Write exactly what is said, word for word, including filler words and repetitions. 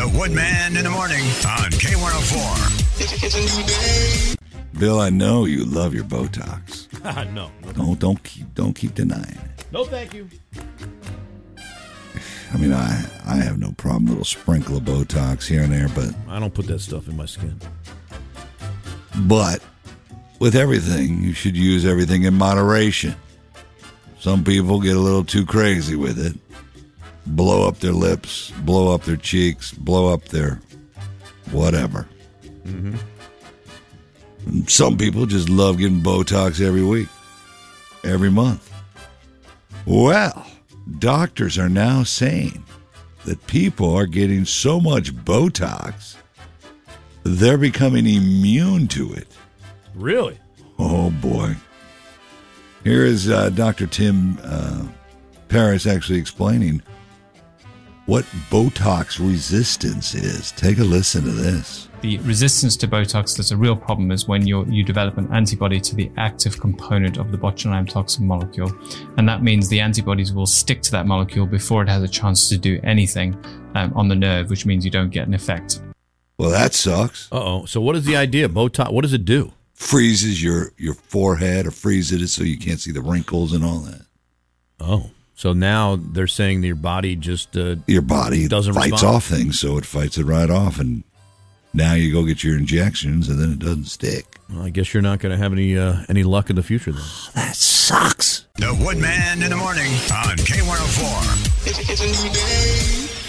The Woodman in the morning on K one oh four. It's a new day. Bill, I know you love your Botox. no. Don't don't keep don't keep denying it. No, thank you. I mean, I I have no problem, a little sprinkle of Botox here and there, but I don't put that stuff in my skin. But with everything, you should use everything in moderation. Some people get a little too crazy with it. Blow up their lips, blow up their cheeks, blow up their whatever. Mm-hmm. And some people just love getting Botox every week, every month. Well, doctors are now saying that people are getting so much Botox, they're becoming immune to it. Really? Oh, boy. Here is uh, Doctor Tim uh, Paris actually explaining what Botox resistance is. Take a listen to this. The resistance to Botox that's a real problem is when you you develop an antibody to the active component of the botulinum toxin molecule. And that means the antibodies will stick to that molecule before it has a chance to do anything um, on the nerve, which means you don't get an effect. Well, that sucks. Uh-oh. So what is the idea? Botox, what does it do? Freezes your, your forehead or freezes it so you can't see the wrinkles and all that. Oh. So now they're saying that your body just uh, your body doesn't fights respond? off things, so it fights it right off, and now you go get your injections, and then it doesn't stick. Well, I guess you're not going to have any uh, any luck in the future then. That sucks. The Woodman in the morning on K one oh four. It's a new day.